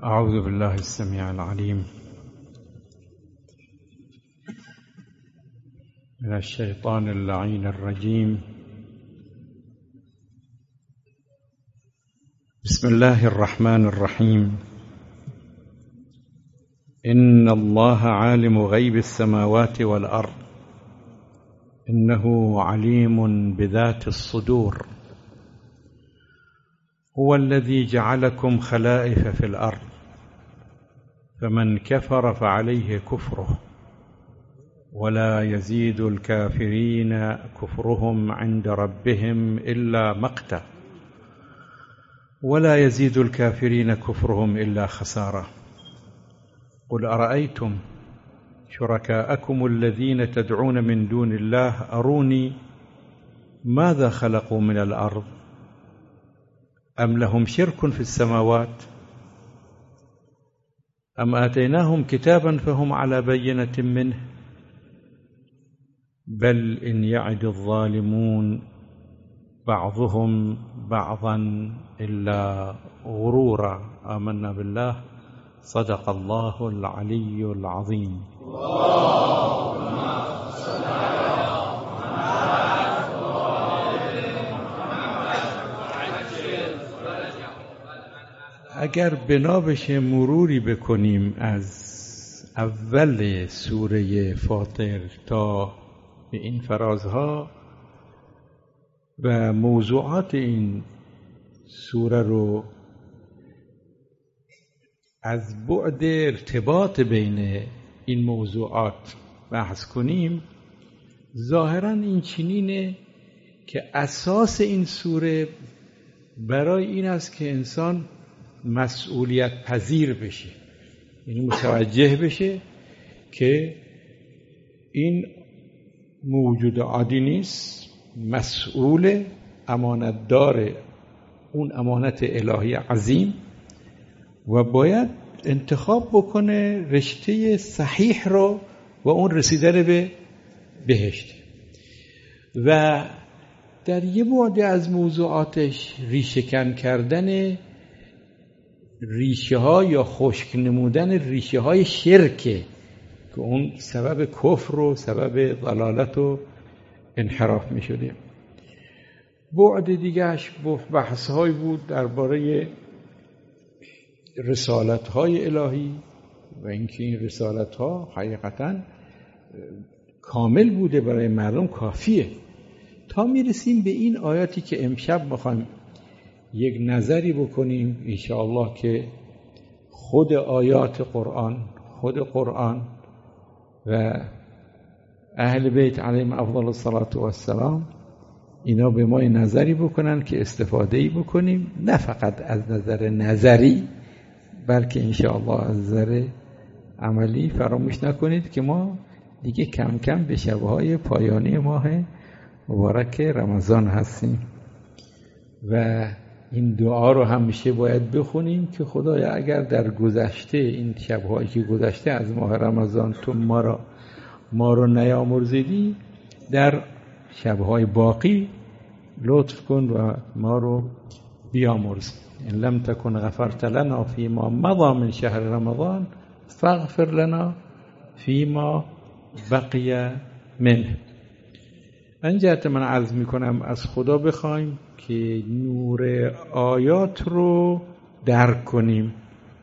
أعوذ بالله السميع العليم من الشيطان اللعين الرجيم. بسم الله الرحمن الرحيم. إن الله عالم غيب السماوات والأرض إنه عليم بذات الصدور. هو الذي جعلكم خلائف في الأرض فمن كفر فعليه كفره ولا يزيد الكافرين كفرهم عند ربهم إلا مقتا ولا يزيد الكافرين كفرهم إلا خسارة. قل أرأيتم شركاءكم الذين تدعون من دون الله أروني ماذا خلقوا من الأرض أم لهم شرك في السماوات أم آتيناهم كتابا فهم على بينة منه بل إن يعد الظالمون بعضهم بعضا إلا غرورا. آمنا بالله. صدق الله العلي العظيم. اگر بنا بشه مروری بکنیم از اول سوره فاطر تا به این فرازها و موضوعات این سوره رو از بعد ارتباط بین این موضوعات بحث کنیم، ظاهراً این چنینه که اساس این سوره برای این است که انسان مسئولیت پذیر بشه، یعنی متوجه بشه که این موجود عادی نیست، مسئول، امانتدار اون امانت الهی عظیم و باید انتخاب بکنه رشته صحیح رو و اون رسیدن به بهشت. و در یه بعد از موضوعاتش ریشه‌کن کردن ریشه ها یا خشک نمودن ریشه های شرکه که اون سبب کفر و سبب ضلالت و انحراف می شده. بعد دیگهش بحث های بود درباره رسالت های الهی و اینکه این رسالت ها حقیقتا کامل بوده، برای مردم کافیه، تا میرسیم به این آیاتی که امشب میخوایم یک نظری بکنیم انشاءالله که خود آیات قرآن، خود قرآن و اهل بیت علیهم افضل الصلاة والسلام اینا به ما نظری بکنن که استفاده‌ای بکنیم، نه فقط از نظر نظری بلکه انشاءالله از نظر عملی. فراموش نکنید که ما دیگه کم کم به شب‌های پایانی ماه مبارک رمضان هستیم و این دعا رو همیشه باید بخونیم که خدایا اگر در گذشته این شب‌هایی که گذشته از ماه رمضان تو ما رو نیامرزیدی، در شب‌های باقی لطف کن و ما رو بیامرز. ان لم تکن غفرت لنا فیما مضی من شهر رمضان فاغفر لنا فیما بقی منه. من جهت من عرض میکنم از خدا بخوایم که نور آیات رو درک کنیم،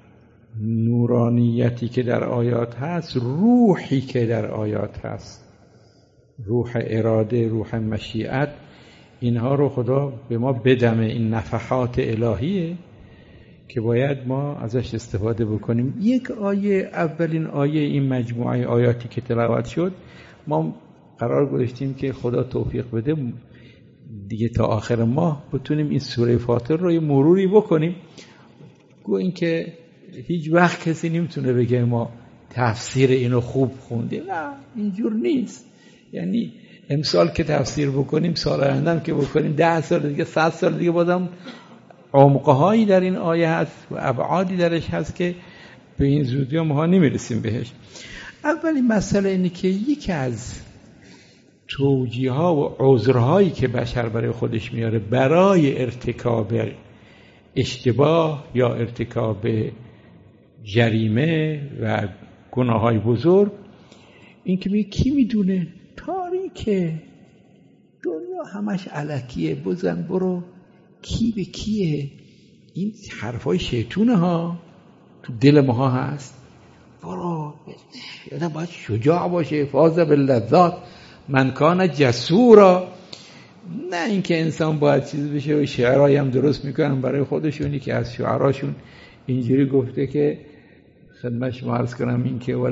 نورانیتی که در آیات هست، روحی که در آیات هست، روح اراده، روح مشیت، اینها رو خدا به ما بدمه. این نفحات الهیه که باید ما ازش استفاده بکنیم. یک آیه، اولین آیه این مجموعه آیاتی که تلاوت شد، ما قرار گذاشتیم که خدا توفیق بده دیگه تا آخر ماه بتونیم این سوره فاطر رو یه مروری بکنیم. گو این که هیچ وقت کسی نمیتونه بگه ما تفسیر اینو خوب خوندیم، نه اینجور نیست. یعنی امسال که تفسیر بکنیم، سال آینده که بکنیم، 10 سال دیگه، 100 سال دیگه بازم عمق‌هایی در این آیه هست و ابعادی درش هست که به این زودی ما نمیرسیم بهش. اولین مسئله اینه که یکی از توجیه‌ها و عذرهایی که بشر برای خودش میاره برای ارتکاب اشتباه یا ارتکاب جریمه و گناههای بزرگ، این که میگه کی میدونه، تاریکه، دنیا همش الکیه، بزن برو، کی به کیه. این حرفای شیطونه ها، تو دل ما هست. برو، یادم باید شجاع باشه، فاز باللذات من کان جسورا. نه اینکه انسان باید چیز بشه. و شعرهایی هم درست میکنن برای خودشونی که از شعراشون اینجوری گفته که خدمت شما عرض کنم، این که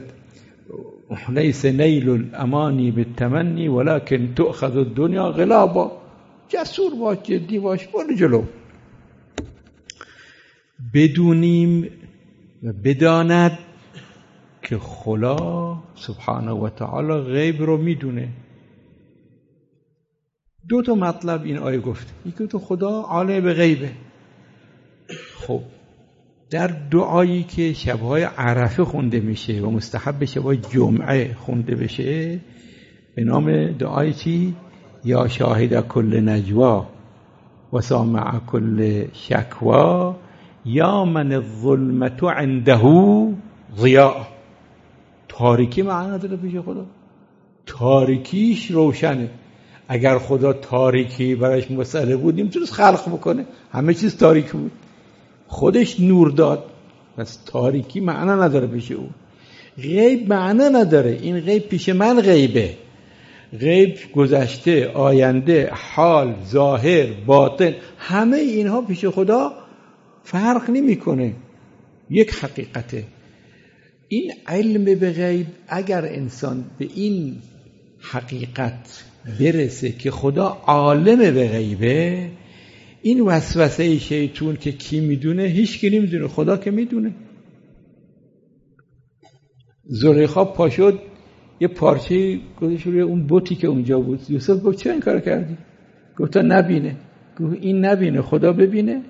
لیس نیل الامانی بالتمنی ولکن تؤخذ الدنیا غلابا. جسور باش، جدی باش، برو جلو. بدونیم و بداند که خدا سبحانه و تعالی غیب رو میدونه. دو تا مطلب این آیه گفت. یکی تو خدا عالم به غیبه. خب در دعایی که شبهای عرفه خونده میشه و مستحب شبهای جمعه خونده بشه به نام دعای چی؟ یا شاهد کل نجوا و سامع کل شکوا یا من الظلمت عنده ضیاء. تاریکی معنی نداره پیش خدا، تاریکیش روشنه. اگر خدا تاریکی برایش مسئله بود نمیتونست خلق بکنه، همه چیز تاریک بود، خودش نور داد. پس تاریکی معنی نداره پیش او. غیب معنی نداره، این غیب پیش من غیبه. غیب گذشته، آینده، حال، ظاهر، باطن، همه اینها پیش خدا فرق نمیکنه، یک حقیقته. این علم به غیب، اگر انسان به این حقیقت برسه که خدا عالم به غیبه، این وسوسه شیطون که کی میدونه، هیچ کی نمیدونه، خدا که میدونه. زلیخا پا شد یه پارچه گذاشت روی اون بتی که اونجا بود. یوسف گفت چرا این کار کردی؟ گفت تا نبینه. گفت این نبینه خدا ببینه.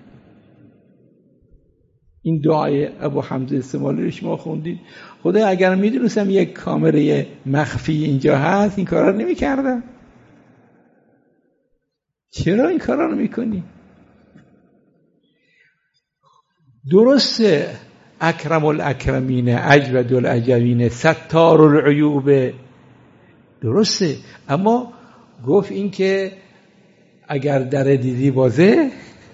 این دعای ابو حمزه استعمالی رو شما خوندید. خدا اگر میدونستم یک کامره مخفی اینجا هست این کارا رو نمی‌کردم. چرا این کارا رو میکنی؟ درسته اکرم الاکرمین اجود الاجوین ستار العیوب، درسته، اما گفت این که اگر در دیدی بازه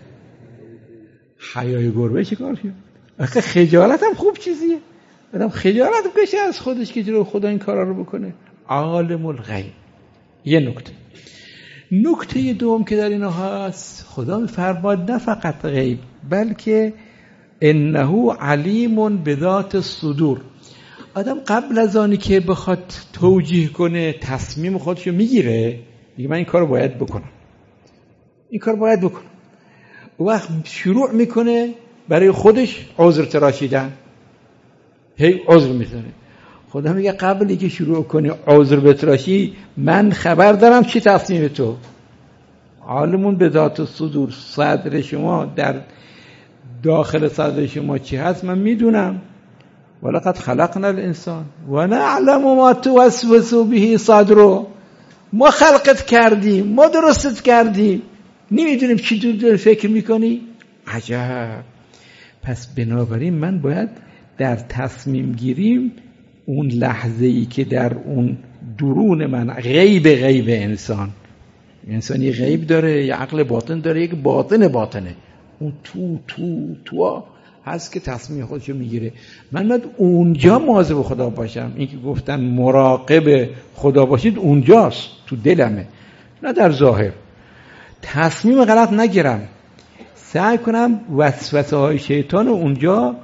حیای گربه چه کار شد؟ آخه خجالت هم خوب چیزیه، آدم خجالت بکشه از خودش که جلوی خدا این کارا رو بکنه. عالم الغیب. یه نکته دوم که در اینا هست، خدا می‌فرماید نه فقط غیب بلکه انه علیم بذات الصدور. آدم قبل از آنی که بخواد توجیه کنه تصمیم خودشو میگیره، میگه من این کارو باید بکنم، این کار باید بکنم. اون وقت شروع میکنه برای خودش عذر تراشیدن، هی عذر میزنه. خدا میگه قبل اینکه شروع کنی عذر بتراشی من خبر دارم چی تصمیم تو. عالمون به ذات الصدور، صدر شما، در داخل صدر شما چی هست من میدونم. ولقد خلقنا الانسان و نعلم ما توسوس به صدره. ما خلقت کردیم، ما درستت کردیم، نمیدونیم چی تو فکر میکنی. عجب. پس بنابراین من باید در تصمیم گیریم اون لحظه‌ای که در اون درون من غیب انسانی غیب داره، یه عقل باطن داره، یک باطنه، اون تو هست که تصمیم خودشو میگیره. من باید اونجا مواظب خدا باشم. این که گفتن مراقب خدا باشید اونجاست، تو دلمه، نه در ظاهر. تصمیم غلط نگیرم، سعی کنم وسوسه های شیطان اونجا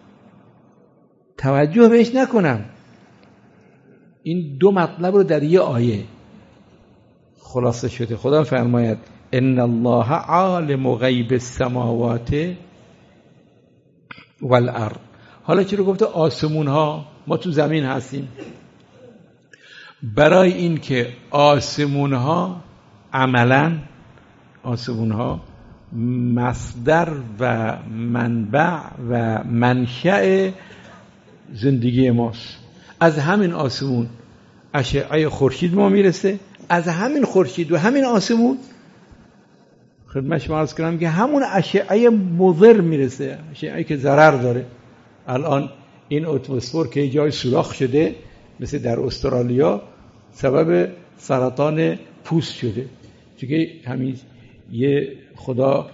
توجه بهش نکنم. این دو مطلب رو در یه آیه خلاصه شده. خدا فرماید ان الله عالم غیب السماوات والارض. حالا چرا گفته آسمون ها؟ ما تو زمین هستیم. برای این که آسمون ها عملا آسمون ها مصدر و منبع و منشأ زندگی ماست. از همین آسمون اشعه خورشید ما میرسه، از همین خورشید و همین آسمون خدمت شما عرض کنم که همون اشعه مضر میرسه، اشعه که ضرر داره. الان این اتمسفر که جای سوراخ شده مثل در استرالیا سبب سرطان پوست شده، چون همین یه خدا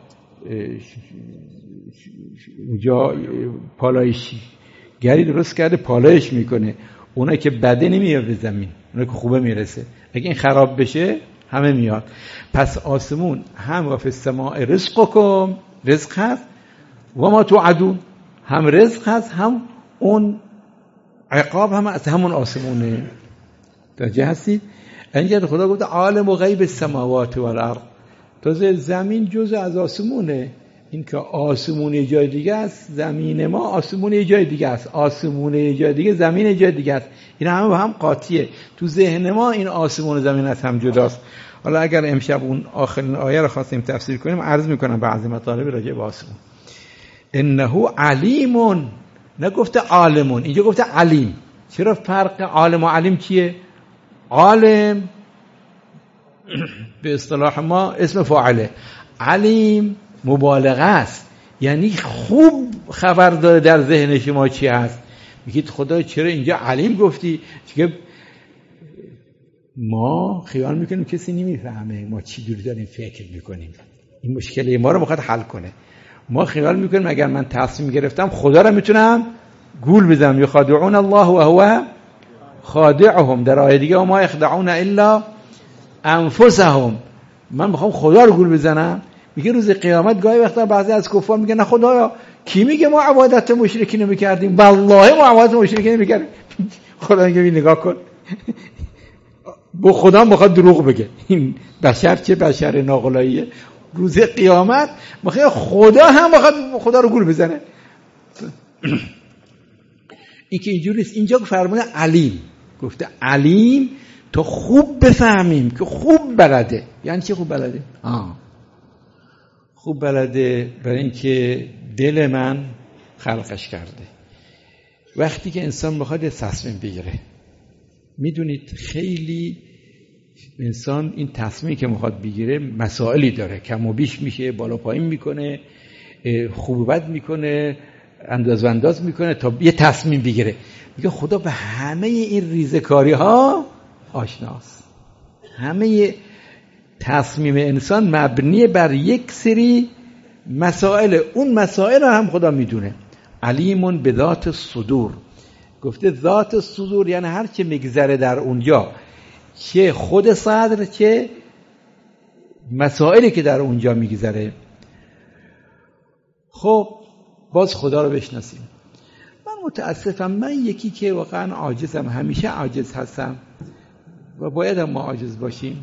اونجا پالایشی گری درست کرده پالایش میکنه، اونایی که بده نمیاد به زمین، اونایی که خوبه میرسه. اگه این خراب بشه همه میاد. پس آسمون هم و فی السماء رزقکم، رزق هست، و ما توعدون، هم رزق هست هم اون عقاب هم از همون آسمونه. توجه هستید؟ اینجا خدا گفته عالم و غیب السماوات و الارض، تازه زمین جزء از آسمونه. این که آسمون یه جای دیگه است، زمین ما آسمون یه جای دیگه است، آسمون یه جای دیگه، زمین یه جای دیگه است. این همه با هم قاطیه. تو ذهن ما این آسمون و زمین از هم جداست. حالا اگر امشب اون آخرین آیه رو خواستیم تفسیر کنیم، عرض میکنم بعضی مطالب راجع به آسمون. انه علیمون، نگفته عالمون، اینجا گفته علیم. چرا فرق عالم و علیم چیه؟ عالم به اصطلاح ما اسم فاعله، علیم مبالغه است، یعنی خوب خبر داره در ذهن شما چی هست. میگید خدا چرا اینجا علیم گفتی؟ چون ما خیال میکنیم کسی نمیفهمه ما چی جوری داریم فکر میکنیم، این مشکل ما رو میخواد حل کنه. ما خیال میکنیم اگر من تصمیم گرفتم خدا رو میتونم گول بزنم. یخادعون الله و هو خادعهم، در آیه دیگه ما یخدعون الا انفسهم، من میخوام خدا رو گول بزنم. میگه روز قیامت گاهی وقتا بعضی از کفار میگه نه خدایا کی میگه ما عبادت مشرکین میکردیم؟ والله ما عبادت مشرکین میکردیم. خدا میگه نگاه کن، با خدا میخواد دروغ بگه. این بشر چه بشر ناقلاییه. روز قیامت میگه خدا هم میخواد خدا رو گول بزنه. این که اینجوری است. اینجا فرمونه علیم، گفته علیم تا خوب بفهمیم که خوب بلده. یعنی چی خوب بلده؟ خوب بلده برای اینکه دل من خلقش کرده. وقتی که انسان میخواد تصمیم بگیره، میدونید خیلی انسان این تصمیمی که میخواد بگیره مسائلی داره، کم و بیش میشه، بالا پایین میکنه، خوب و بد میکنه، انداز و انداز میکنه تا یه تصمیم بگیره. میگه خدا به همه این ریزکاری ها آشناست. همه تصمیم انسان مبنی بر یک سری مسائل، اون مسائل هم خدا میدونه. علیمون به ذات الصدور، گفته ذات الصدور یعنی هر چه میگذره در اونجا، چه خود صدر چه مسائلی که در اونجا میگذره. خب باز خدا رو بشناسیم. من متاسفم، من یکی که واقعا عاجزم، همیشه عاجز هستم و باید هم ما عاجز باشیم.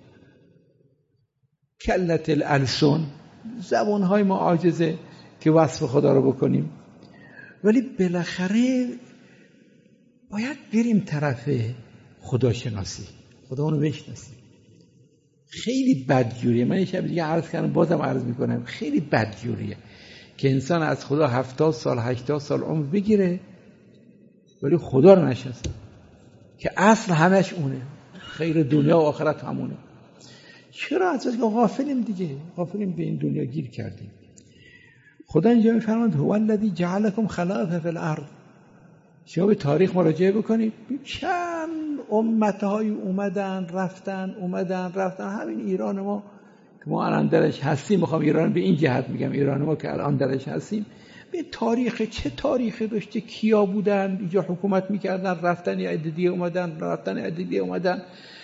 کلت الالسن، زبانهای ما عاجزه که وصف خدا رو بکنیم، ولی بالاخره باید بریم طرف خداشناسی، خدا اونو بشناسیم. خیلی بدجوریه. من یه شب دیگه عرض کردم، بازم عرض میکنم، خیلی بدجوریه که انسان از خدا 70 سال 80 سال عمر بگیره ولی خدا رو نشناسه، که اصل همش اونه، خیر دنیا و آخرت همونه. چرا؟ از اینکه غافلیم دیگه، غافلیم، به این دنیا گیر کردیم. خدا اینجا میفرماید هو الذی جعلکم خلائف فی الارض. شما به تاریخ مراجعه بکنید، چند امت‌های اومدن رفتن، اومدن رفتن. همین ایران ما که ما الان درش هستیم، میخوام ایران به این جهت میگم، ایران ما که الان درش هستیم، به تاریخ چه تاریخی داشته؟ کیا بودن اینجا حکومت میکردن، رفتن یه عده دیگه اومدن، رفتن یه عده دیگه اومدن،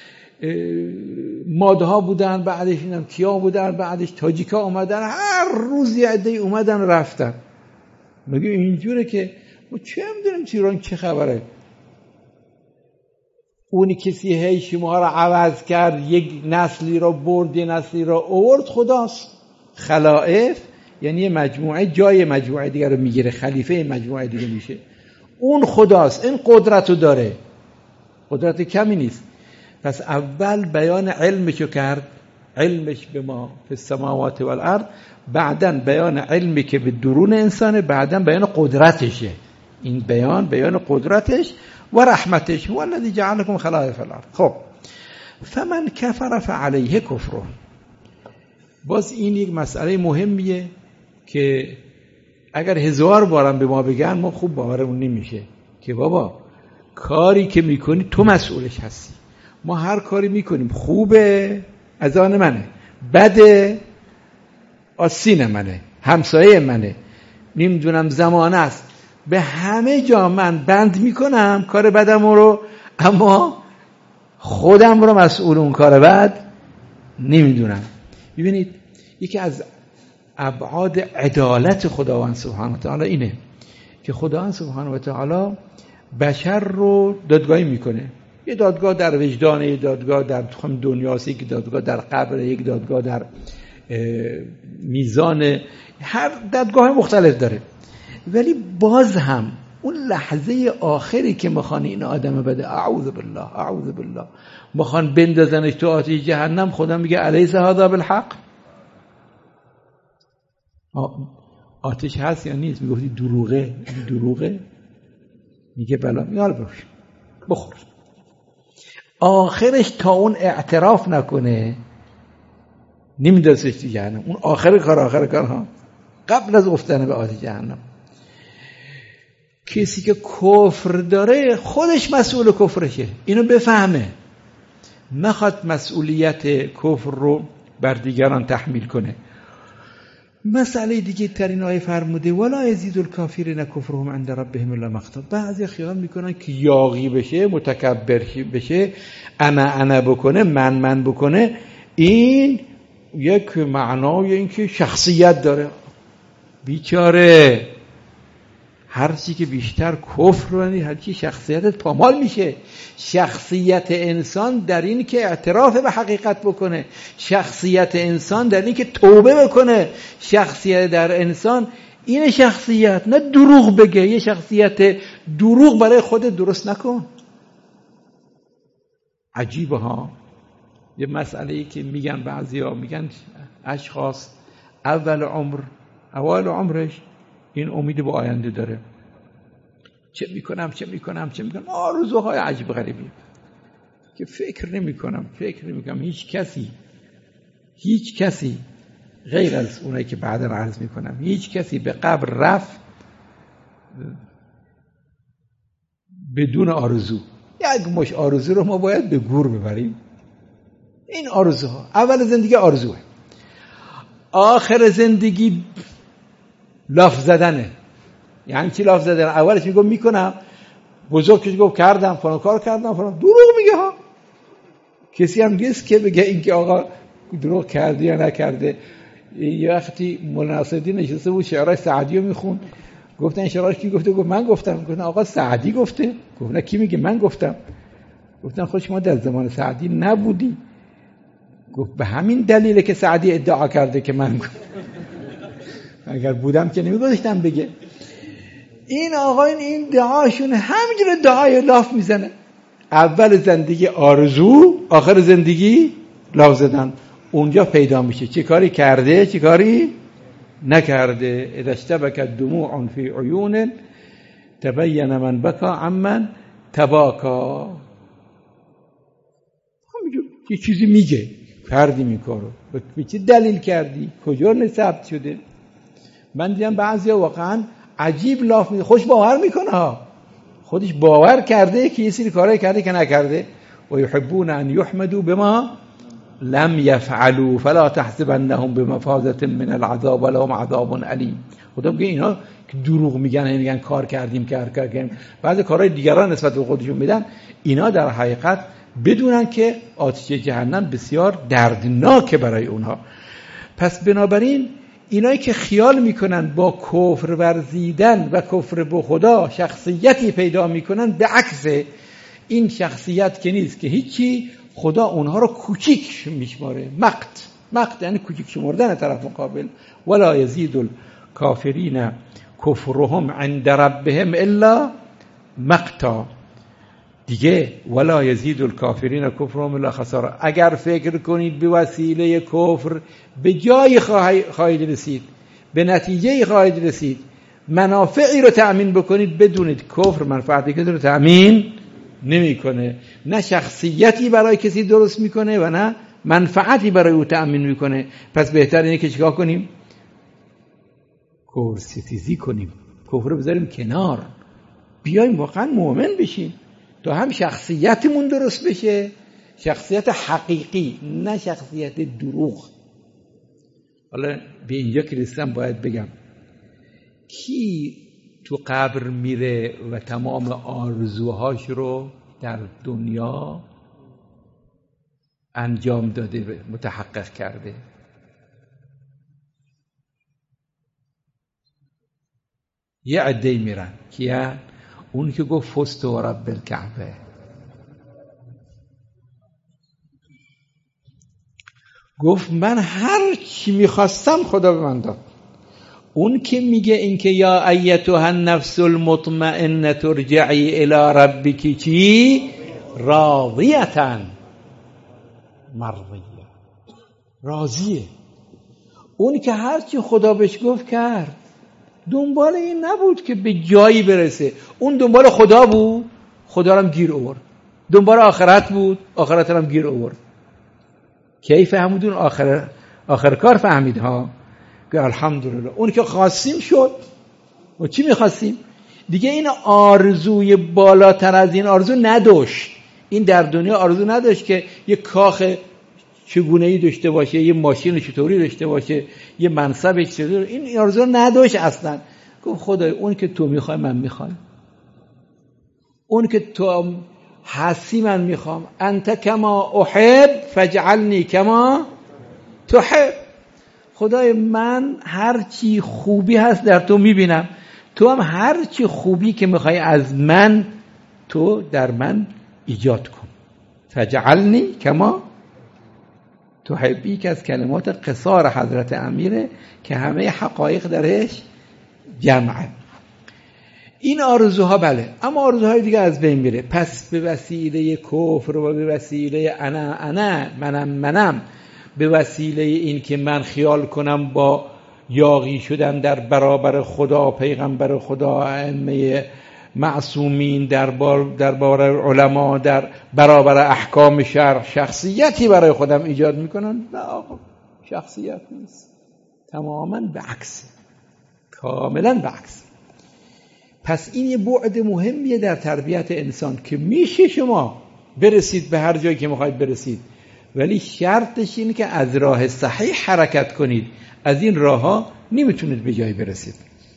مادها بودن، بعدش اینم کیا بودن، بعدش تاجیکا اومدن، هر روز یه عده اومدن رفتن. میگه اینجوره که ما چه میدونیم ایران چه خبره؟ اونی کسی هی شما رو عوض کرد، یک نسلی رو برد، یک نسلی رو آورد، خداست. خلائف یعنی مجموعه جای مجموعه دیگر رو میگیره، خلیفه مجموعه دیگه میشه. اون خداست، این قدرت رو داره، قدرت کمی نیست. پس اول بیان علمشو کرد، علمش به ما فی السماوات و الارض، بعداً بیان علمی که به درون انسانه، بعداً بیان قدرتشه. این بیان قدرتش و رحمتش. هو الذی جعلکم خلائف الارض. خب فمن کفر فعلیه کفره. باز این یک مسئله مهمیه که اگر 1000 بارم به ما بگن ما خوب باورمون نمیشه که بابا کاری که میکنی تو مسئولش هستی. ما هر کاری میکنیم خوبه از آن منه، بده آسین منه، همسایه منه، نمیدونم زمانه است، به همه جا من بند میکنم کار بدم رو، اما خودم رو مسئول اون کار بد نمیدونم. ببینید یکی از ابعاد عدالت خداوند سبحانه و تعالی اینه که خداوند سبحانه و تعالی بشر رو دادگاهی میکنه. یه دادگاه در وجدان، یه دادگاه در دنیاست، یک دادگاه در قبر، یک دادگاه در میزان، هر دادگاه مختلف داره. ولی باز هم اون لحظه آخری که میخوان این آدم بده، اعوذ بالله میخوان بندازنش تو آتش جهنم، خدا میگه الیس هذا بالحق؟ آتش هست یا نیست؟ میگفتی دروغه میگه بلا، میال بخور. آخرش تا اون اعتراف نکنه نمیدازش تو جهنم. اون آخر کار ها قبل از افتادن به آتش جهنم. کسی که کفر داره خودش مسئول کفرشه، اینو بفهمه، نخواد مسئولیت کفر رو بر دیگران تحمیل کنه. مسئله دیگه ترین آیه فرموده ولا یزید الکافرین کفرهم عند ربهم الا مقتا. بعضی خیال میکنن که یاغی بشه، متکبر بشه، انا بکنه، من بکنه، این یک معنای این که شخصیت داره. بیچاره، هر چی که بیشتر کفر کنی هر چی شخصیتت پامال میشه. شخصیت انسان در این که اعتراف به حقیقت بکنه، شخصیت انسان در این که توبه بکنه، شخصیت در انسان این شخصیت، نه دروغ بگه. یه شخصیت دروغ برای خودت درست نکن. عجیبه ها. یه مسئله‌ای که میگن بعضیا، میگن اشخاص اول عمرش این امید به آینده داره، چه میکنم آرزوهای عجیب غریبی که فکر نمیکنم هیچ کسی غیر از اونایی که بعدا عرض میکنم، هیچ کسی به قبر رفت بدون آرزو. یک مش آرزو رو ما باید به گور ببریم. این آرزوها اول زندگی آرزوه، آخر زندگی لاف زدنه. یعنی چی لاف زدن؟ اولش میگم میکنم، بزرگش گفت کردم، فلان کار کردم، فلان، دروغ میگه ها. کسی هم نیست که بگه این که آقا دروغ کرده یا نکرده. یه وقتی مولانا نصرالدین نشسته بود شعرهای سعدی رو میخوند، گفتن شعرهاش کی گفته؟ گفت من گفتم. گفتن آقا سعدی گفته؟ گفت نه، کی میگه من گفتم؟ گفتن خود شما در زمان سعدی نبودی. گفت به همین دلیله که سعدی ادعا کرده که من گفتم. اگر بودم که نمیگذاشتم بگه. این آقایون این دعاشون همینجور دعای لاف میزنه. اول زندگی آرزو، آخر زندگی لاف زدن. اونجا پیدا میشه چه کاری کرده چه کاری نکرده. اذا اشتبکت دموع فی عیون تبین من بکا عمن تباکا. همینجور یه چیزی میگه کردی این کارو، به چه دلیل کردی، کجا ثبت شده. من دیدم بعضیا واقعا عجیب لاف میزنه، خوش باور میکنه ها، خودش باور کرده که یه سری کارایی کرده که نکرده. و یحبون ان یحمدوا بما لم یفعلوا فلا تحسبنهم بمفازة من العذاب ولهم عذاب علیم. خدا میگه اینا که دروغ میگن کار کردیم. بعضی کارهای دیگران نسبت به خودشون میدن، اینا در حقیقت بدونن که آتش جهنم بسیار دردناکه برای اونها. پس بنابراین اینایی که خیال میکنن با کفر ورزیدن و کفر به خدا شخصیتی پیدا میکنن، به عکس این شخصیت که نیست، که هیچی، خدا اونها رو کوچیک میشماره. مقت یعنی کوچیک شمردن طرف مقابل. ولا یزید الکافرین کفرهم عند ربهم الا مقتا. دیگه ولا یزید الکافرین کفرهم الا خسارا. اگر فکر کنید به وسیله کفر به جای خواهید رسید، به نتیجه خواهید رسید، منافعی رو تأمین بکنید، بدونید کفر منفعتی که رو تأمین نمیکنه. نه شخصیتی برای کسی درست میکنه و نه منفعتی برای او تأمین میکنه. پس بهتر اینه که چیکار کنیم؟ کفر ستیزی کنیم، کفر رو بذاریم کنار، بیایم واقعا مؤمن بشیم تا هم شخصیتمون درست بشه، شخصیت حقیقی نه شخصیت دروغ. حالا به اینجا که رسیدم باید بگم کی تو قبر میره و تمام آرزوهاش رو در دنیا انجام داده، متحقق کرده؟ یه عده میرن کیه؟ اون که گفت فزت و رب الکعبه، گفت من هر چی میخواستم خدا به من داد. اون که میگه این که یا ایتها النفس المطمئنه ترجعی الی ربک چی؟ راضیه مرضیه، راضیه. اون که هر چی خدا بهش گفت کرد، دنبال این نبود که به جایی برسه، اون دنبال خدا بود، خدا رو هم گیر آورد. دنبال آخرت بود، آخرت رو هم گیر آورد. کی فهمیدون؟ آخر کار فهمید ها که الحمدلله اون که خواستیم شد. و چی میخواستیم؟ دیگه این آرزوی بالاتر از این آرزو نداشت. این در دنیا آرزو نداشت که یه کاخ چگونه‌ای داشته باشه، یه ماشین چطوری داشته باشه، یه منصب چطوری. این آرزو نداشت اصلا. گفت خدای اون که تو میخوای من میخوام، اون که تو هستی من میخوام. انت کما احب فاجعلنی کما تحب. خدای من هر چی خوبی هست در تو میبینم، تو هم هر چی خوبی که میخوای از من تو در من ایجاد کن. فاجعلنی کما تحبی که از کلمات قصار حضرت امیره که همه حقایق درش جمعه. این آرزوها بله، اما آرزوهای دیگه از بین میره. پس به وسیله کفر و به وسیله انا منم به وسیله این که من خیال کنم با یاغی شدن در برابر خدا، پیغمبر خدا، ائمه معصومین، دربار علما، در برابر احکام شرع شخصیتی برای خودم ایجاد میکنن. نه آقا، شخصیت نیست، تماما به عکس، کاملا به عکس. پس این یه بعد مهمیه در تربیت انسان که میشه شما برسید به هر جایی که میخواید برسید، ولی شرطش اینه که از راه صحیح حرکت کنید. از این راه ها نمیتونید به جایی برسید.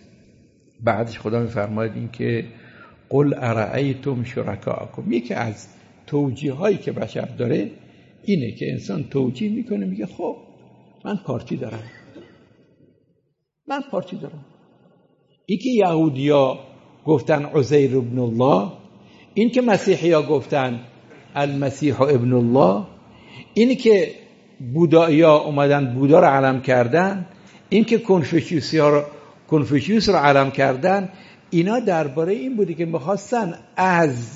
بعدش خدا میفرماید این که قل ارأیتم شرکاءکم. یکی از توجیه هایی که بشر داره اینه که انسان توجیه میکنه، میگه خب من پارتی دارم. این که یهودیا گفتن عزیر ابن الله، این که مسیحیا گفتن المسیح ابن الله، این که بودایا اومدن بودا رو علم کردن، این که کنفوشیوس رو علم کردن، اینا درباره این بودی که میخواستن از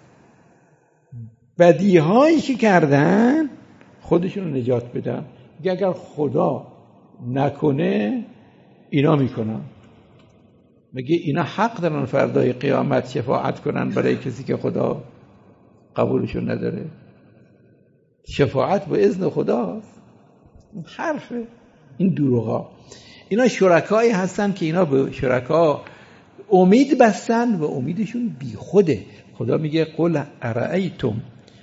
بدیهایی که کردن خودشون رو نجات بدن. اگر خدا نکنه اینا میکنن. میگه اینا حق دارن فردای قیامت شفاعت کنن برای کسی که خدا قبولشون نداره. شفاعت با اذن خداست. این حرفه، این دروغا. اینا شرکایی هستن که اینا به شرکا امید بستن و امیدشون بی خوده. خدا میگه قل ارأیتم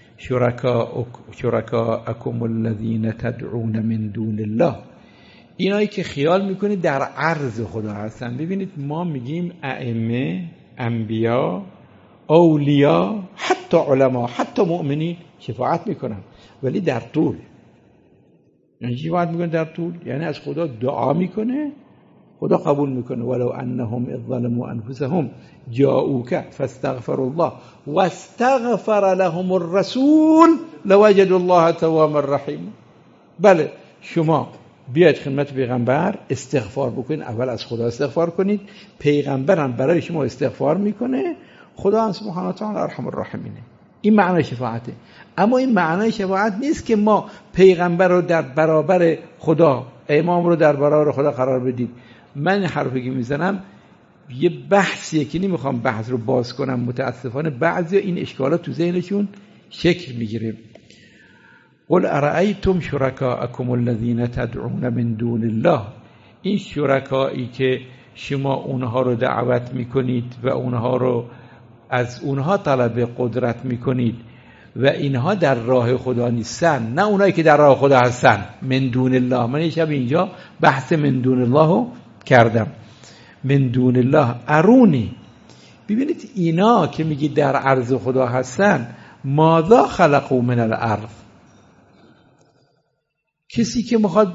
شرکاءکم الذین تدعون من دون الله. اینایی که خیال میکنید در عرض خدا هستن. ببینید ما میگیم ائمه، انبیا، اولیا، حتی علما، حتی مؤمنین شفاعت میکنن، ولی در طول. یعنی شفاعت میکنه در طول، یعنی از خدا دعا میکنه، خدا قبول میکنه. ولو انهم اذ ظلموا انفسهم جاءوك فاستغفروا الله واستغفر لهم الرسول لوجدوا الله توابا رحیما. بله شما بیاید خدمت پیغمبر استغفار بکنید، اول از خدا استغفار کنید، پیغمبر هم برای شما استغفار میکنه، خدا هم سبحانه و تعالی ارحم الراحمینه. این معنی شفاعته. اما این معنی شفاعت نیست که ما پیغمبر رو در برابر خدا، امام رو در برابر خدا قرار بدید. من حرفی که میزنم یه بحثیه که نمیخوام بحث رو باز کنم. متاسفانه بعضی این اشکالات تو ذهنشون شکل میگیره. قل ارأیتم شرکاءکم الذین تدعون من دون الله. این شرکایی که شما اونها رو دعوت میکنید و اونها رو از اونها طلب قدرت میکنید و اینها در راه خدا نیستن، نه اونایی که در راه خدا هستن، من دون الله. من یه شب اینجا بحث من دون الله رو کردم. من دون الله ارونی، ببینید اینا که میگی در عرض خدا هستن، ماذا خلقوا من الارض، کسی که میخواد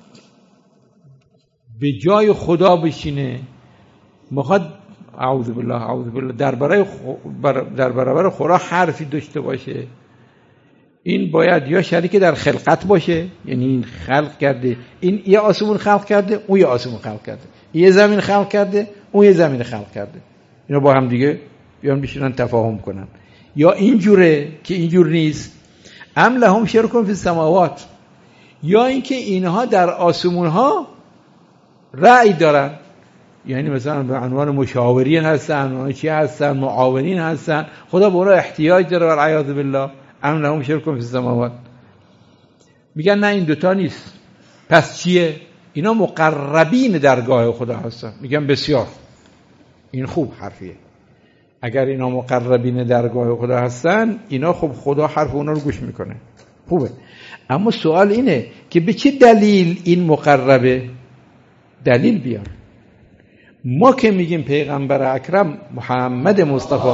به جای خدا بشینه، میخواد اعوذ بالله در برابر خدا حرفی داشته باشه، این باید یا شریک در خلقت باشه، یعنی این خلق کرده، این یه آسمون خلق کرده، اون یه آسمون خلق کرده، یه زمین خلق کرده، اون یه زمین خلق کرده، اینا با هم دیگه بیان بشینن تفاهم کنن. یا اینجوره که اینجور نیست، ام لهم شرک فی السماوات، یا اینکه اینها در آسمون ها رأی دارن، یعنی مثلا به عنوان مشاورین هستن، عنوان چی هستن، معاونین هستن، خدا به اونها احتیاج داره والعیاذ بالله. ام لهم شرک فی السماوات. میگن نه این دوتا نیست، پس چیه؟ اینا مقربین درگاه خدا هستن. میگن بسیار، این خوب حرفیه. اگر اینا مقربین درگاه خدا هستن، اینا خب خدا حرف اونا رو گوش میکنه، خوبه. اما سوال اینه که به چه دلیل این مقربه؟ دلیل بیار. ما که میگیم پیغمبر اکرم محمد مصطفی،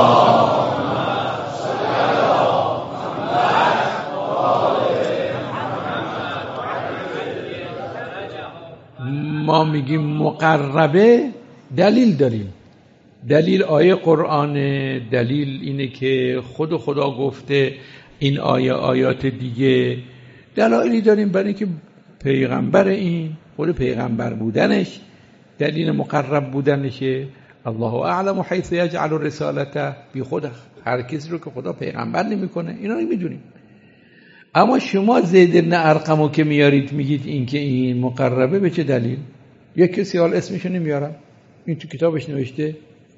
ما میگیم مقربه، دلیل داریم. دلیل آیه قرآن، دلیل اینه که خدا گفته، این آیات دیگه دلایلی داریم برای اینکه پیغمبر، این خود پیغمبر بودنش دلیل مقرب بودنشه. الله اعلم حیث یجعل الرسالته، بی خود هر کسی رو که خدا پیغمبر نمیکنه، اینا رو میدونیم. اما شما زید بن ارقمو که میارید میگید این که این مقربه، به چه دلیل؟ یک کسی حال اسمشو نمیارم، این تو کتابش نوشته،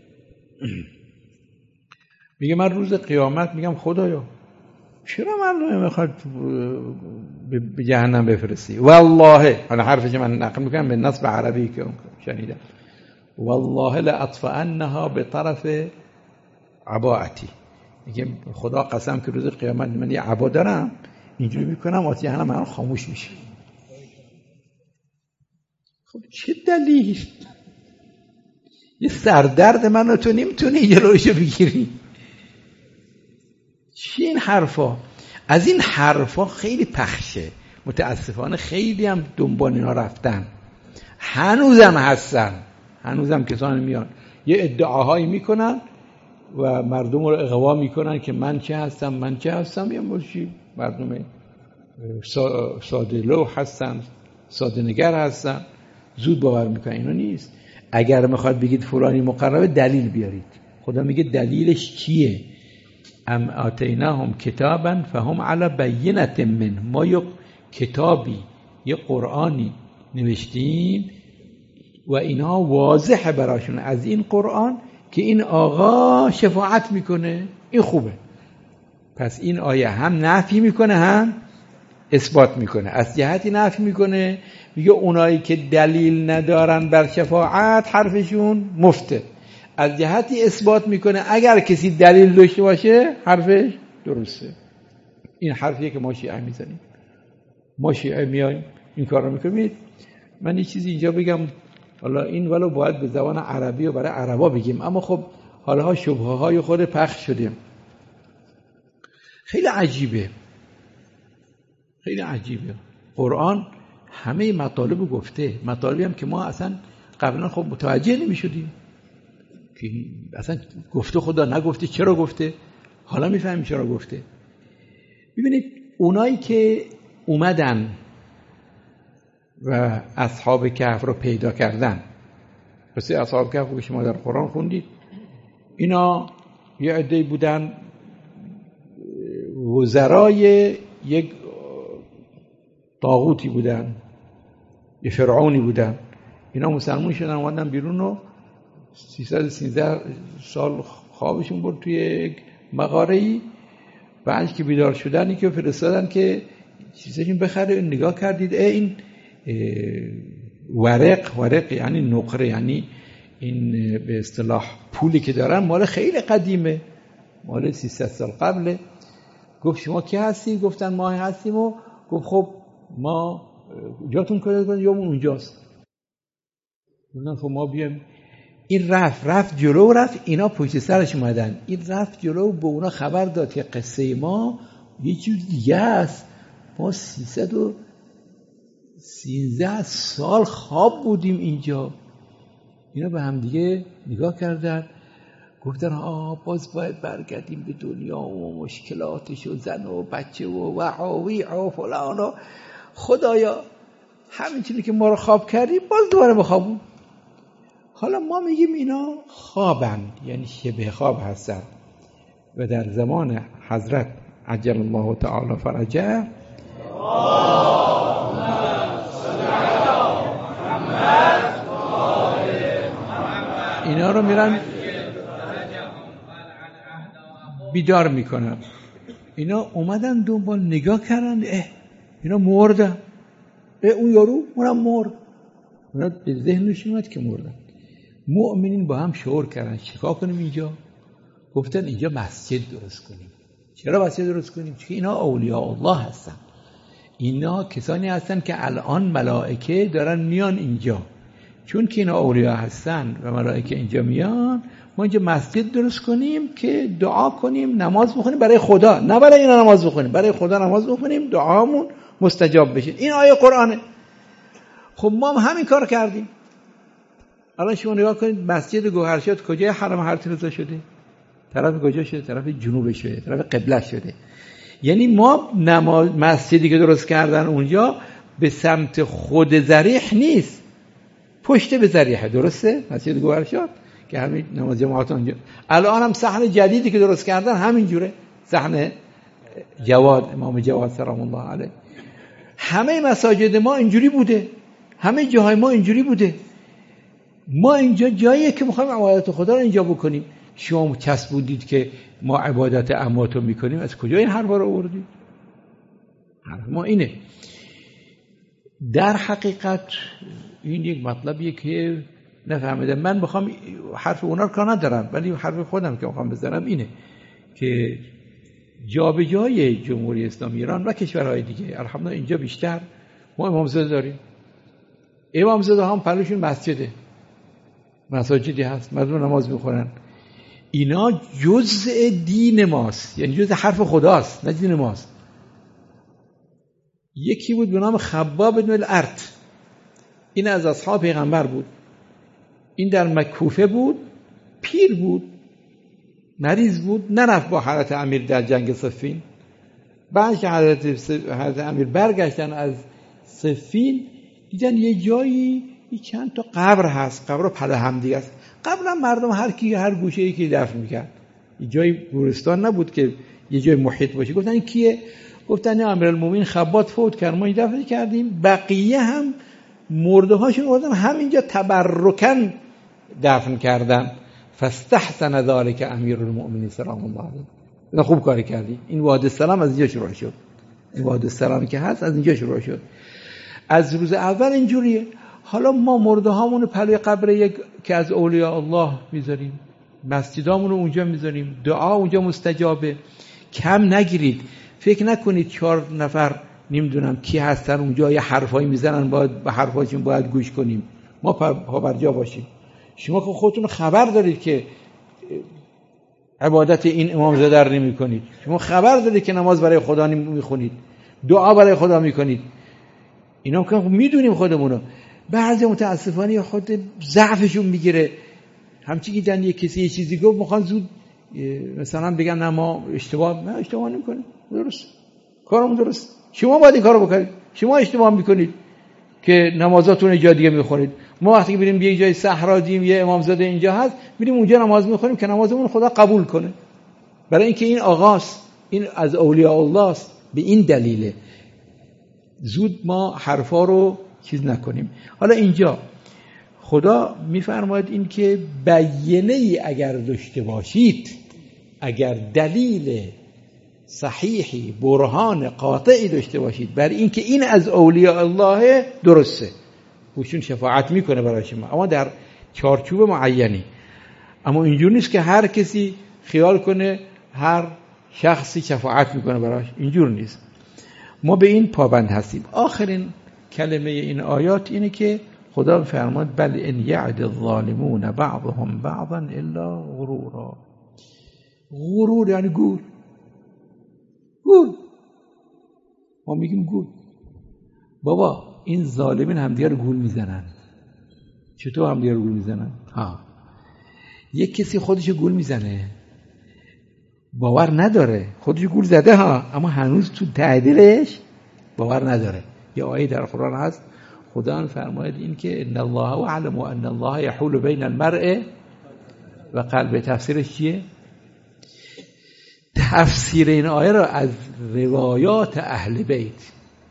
میگه من روز قیامت میگم خدایا چرا مردم میخواد به جهنم بفرستی؟ والله، حالا حرفی که من نقل میکنم به نصب عربی که شنیدم، والله لاطفئنها به طرف عباءتی، میگه خدا قسم که روز قیامت من یه عبا دارم، اینجوری میکنم آتش جهنم من خاموش میشه. خب چه دلیل؟ یه سردرد منو تو نمیتونی جلوشو بگیری؟ چی این حرفا؟ از این حرفا خیلی پخشه، متاسفانه خیلی هم دنبال اینا رفتن، هنوزم هستن، هنوزم کسانی میان یه ادعاهایی میکنن و مردم رو اغوا میکنن که من چه هستم، یه مرشی مردم ساده لو هستن، ساده نگر هستن، زود باور میکنن. اینا نیست. اگر میخواد بگید فلانی مقربه، دلیل بیارید. خدا میگه دلیلش چیه؟ ام آتیناهم کتابا فهم علی بینة من، ما یک کتابی، یه قرآنی نوشتیم و اینها واضحه براشون از این قرآن که این آقا شفاعت میکنه، این خوبه. پس این آیه هم نفی میکنه هم اثبات میکنه. از جهتی نفی میکنه، میگه اونایی که دلیل ندارن بر شفاعت حرفشون مفته. از جهتی اثبات میکنه اگر کسی دلیل داشته باشه حرفش درسته. این حرفیه که ما شیعه میزنیم. ما شیعه میایم این کار رو میکنیم. من یه چیزی اینجا بگم، حالا این ولو باید به زبان عربی و برای عربا بگیم، اما خب حالا شبهه های خود پخش شده. خیلی عجیبه، خیلی عجیبه. قرآن همه مطالب گفته، مطالبی هم که ما اصلا قبلا خب متوجه نمی شدیم که اصلا گفته خدا نگفته، چرا گفته، حالا میفهمیم چرا گفته. ببینید اونایی که اومدن و اصحاب کهف رو پیدا کردن، پس اصحاب کهف رو شما در قرآن خوندید، اینا یه عده‌ای بودن وزرای یک طاغوتی بودن، یه فرعونی بودن. اینا مسلمان شدن، اومدن بیرون و 313 سال خوابشون برد توی یک مغاره‌ای. بعد که بیدار شدن که فرستادن که چیزشون بخره، نگاه کردید این ورق یعنی نقره، یعنی این به اصطلاح پولی که دارن مال خیلی قدیمه، مال 300 سال قبله. گفت شما کی هستی؟ گفتن ما هستیم. و گفت خب ما جاتون کجاست؟ یا اونجاست. گفتن خب ما بیام. این رفت جلو، رفت اینا پشت سرش اومدن. این رفت جلو به اونا خبر داد که قصه ما یه چیز دیگه است. ما 313 سال خواب بودیم اینجا. اینا به هم دیگه نگاه کردن، گفتن باز باید برگردیم به دنیا و مشکلاتش و زن و بچه و وعاوی و فلان و خدایا همینطوری که ما رو خواب کردیم باز دوباره بخوابون. حالا ما میگیم اینا خوابن، یعنی شبه خواب هستن. و در زمان حضرت عجل الله تعالی فرجه اینا رو میرن بیدار میکنن. اینا اومدن دنبال نگاه کردن، اینا مردن. اون یارو اونم مرد. اونا به ذهنشون اومد که مردن. مؤمنین با هم شور کردن چیکار کنیم اینجا؟ گفتن اینجا مسجد درست کنیم. چرا مسجد درست کنیم؟ چون اینا اولیاء الله هستن. اینا کسانی هستن که الان ملائکه دارن میان اینجا. چون که اینا اولیاء هستن و ملائکه اینجا میان، ما اینجا مسجد درست کنیم که دعا کنیم، نماز بخونیم برای خدا، نه برای اینا نماز بخونیم، برای خدا نماز بخونیم، دعامون مستجاب بشه. این آیه قرآنه. خب ما هم همین کار کردیم. الان شما نگاه کنید مسجد گوهرشاد کجای حرم حضرت رضا شده؟ طرف کجا شده؟ طرف جنوب شده، طرف قبله شده. یعنی ما مسجدی که درست کردن اونجا به سمت خود ضریح نیست، پشت به ضریحه. درسته؟ مسجد گوهرشاد که همین نماز جماعت اونجا. الان هم صحن جدیدی که درست کردن همین جوره، صحن جواد، امام جواد سلام الله علیه. همه مساجد ما اینجوری بوده، همه جاهای ما اینجوری بوده. ما اینجا جاییه که میخوایم عبادت خدا رو اینجا بکنیم. شما چسبوندید که ما عبادت اموات رو میکنیم. از کجا این حرفا رو آوردید؟ حرف ما اینه. در حقیقت این یک مطلبیه که نفهمیدم. من بخوام حرف اونا رو کار ندارم، ولی حرف خودم که بخوام بزنم اینه که جابجایی جمهوری اسلامی ایران و کشورهای دیگه الحمدلله اینجا بیشتر ما امامزاده داریم. امامزاده هم پلوشون مسجده، مساجدی هست، مردم نماز میخورن. اینا جزء دین ماست، یعنی جزء حرف خداست، نه دین ماست. یکی بود به نام خباب بن الارت، این از اصحاب پیغمبر بود. این در مکوفه بود، پیر بود، مریض بود، نرفت با حضرت امیر در جنگ صفین. بعد که حضرت امیر برگشتن از صفین دیدن یه جایی چند تا قبر هست، قبر پله هم دیگه است. قبلا مردم هر کی هر گوشه‌ای که دفن میکرد، یه جای گورستان نبود که یه جای محیط باشه. گفتن این کیه؟ گفتن امیرالمومنین خباب فوت کرد، ما این دفن کردیم. بقیه هم مرده هاشون آوردن همینجا تبرکن دفن کردن. فاستحسن ذلك امیرالمومنین سلام الله علیه. خوب کاری کردی. این وعده السلام از اینجا شروع شد. این وعده السلامی که هست از اینجا شروع شد. از روز اول اینجوریه. حالا ما مرده هامون پلوی قبر یک که از اولیاء الله میذاریم، مسجدامون رو اونجا میذاریم، دعا اونجا مستجابه. کم نگیرید. فکر نکنید 4 نفر نمیدونم کی هستن اونجا یه حرفایی میزنن باید به حرفاشون باید گوش کنیم. ما پا بر جا باشیم. شما که خودتون خبر دارید که عبادت این امامزاده رو نمی‌کنید. شما خبر دارید که نماز برای خدا میخونید، دعا برای خدا میکنید. اینا که میدونیم خودمونو. بعضی متاسفانه خود ضعفشون میگیره. همچی دیدن یه کسی یه چیزی گفت میخوان زود مثلا بگن نه ما اشتباه نمی‌کنیم. درست. کارمون درست. شما باید این کارو بکنید. شما اشتباه میکنید که نمازاتون جای دیگه میخونید. ما وقتی که بریم یه جای صحرا دیم یه امامزاده اینجا هست، میریم اونجا نماز میخونیم که نمازمون خدا قبول کنه. برای اینکه این آغاز این از اولیاء الله است. به این دلیله. زود ما حرفا رو چیز نکنیم. حالا اینجا خدا میفرماید این که بیانه ای اگر داشته باشید، اگر دلیل صحیحی برهان قاطعی داشته باشید بر این که این از اولیاء الله درسته، ایشون شفاعت میکنه برای شما، اما در چارچوب معینی. اما اینجور نیست که هر کسی خیال کنه هر شخصی شفاعت میکنه براش، اینجور نیست. ما به این پابند هستیم. آخرین کلمه این آیات اینه که خدا فرماد بل ان یعد الظالمون بعضهم بعضا الا غرورا. غرور یعنی گول. ما میگیم گول. بابا این ظالمین همدیگه رو گول میزنن. چطور همدیگه رو گول میزنن؟ یک کسی خودش گول میزنه، باور نداره خودش گول زده اما هنوز تو تعدیلش باور نداره. یه آیه در قرآن هست خدا فرماید این که ان الله اعلم ان الله یحول بین المرء و قلب. تفسیرش چیه؟ تفسیر این آیه را از روایات اهل بیت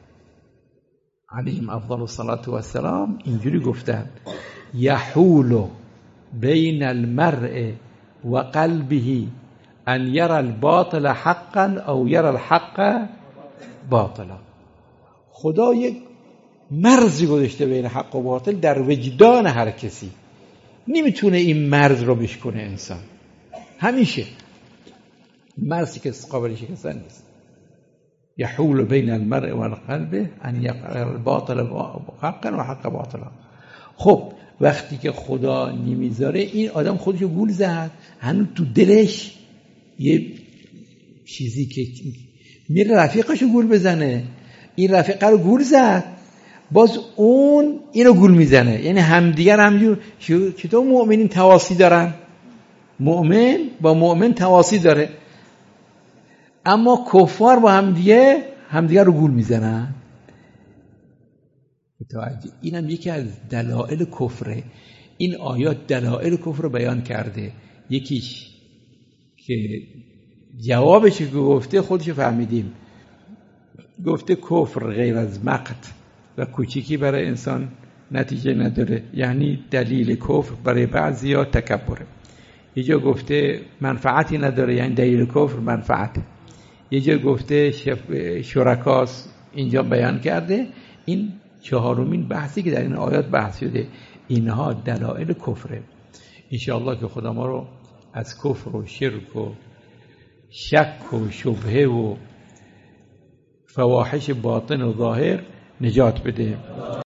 علیهم افضل الصلاة و السلام اینجوری گفتن یحول بین المرء و قلبه ان یرى الباطل حقا او یرى الحق باطلا. خدا یک مرزی گذاشته بین حق و باطل در وجدان هر کسی، نمیتونه این مرز رو بشکنه انسان. همیشه مرزی که قابل شکستن نیست. یحول بین المرء و قلبه ان یرى الباطل حقا و حق باطلا. خب وقتی که خدا نمیذاره این آدم خودشو گول زد، هنوز تو دلش یه چیزی که میره رفیقشو گول بزنه، این رفیقه رو گول زد، باز اون اینو گول میزنه. یعنی همدیگر همجور. چطور مؤمنین تواصی دارن؟ مؤمن با مؤمن تواصی داره، اما کفار با همدیگر رو گول میزنن. اینم یکی از دلائل کفره. این آیات دلائل کفر رو بیان کرده. یکیش که جوابش که گفته خودش فهمیدیم، گفته کفر غیر از مقت و کوچیکی برای انسان نتیجه نداره، یعنی دلیل کفر برای بعضیا تکبره. یه جا گفته منفعتی نداره، یعنی دلیل کفر منفعته. یه جا گفته شرکاست، اینجا بیان کرده. این چهارمین بحثی که در این آیات بحث شده، اینها دلائل کفره. انشاءالله که خدا ما رو از کفر و شرک و شک و شبهه و فواحش باطن و ظاهر نجات بده.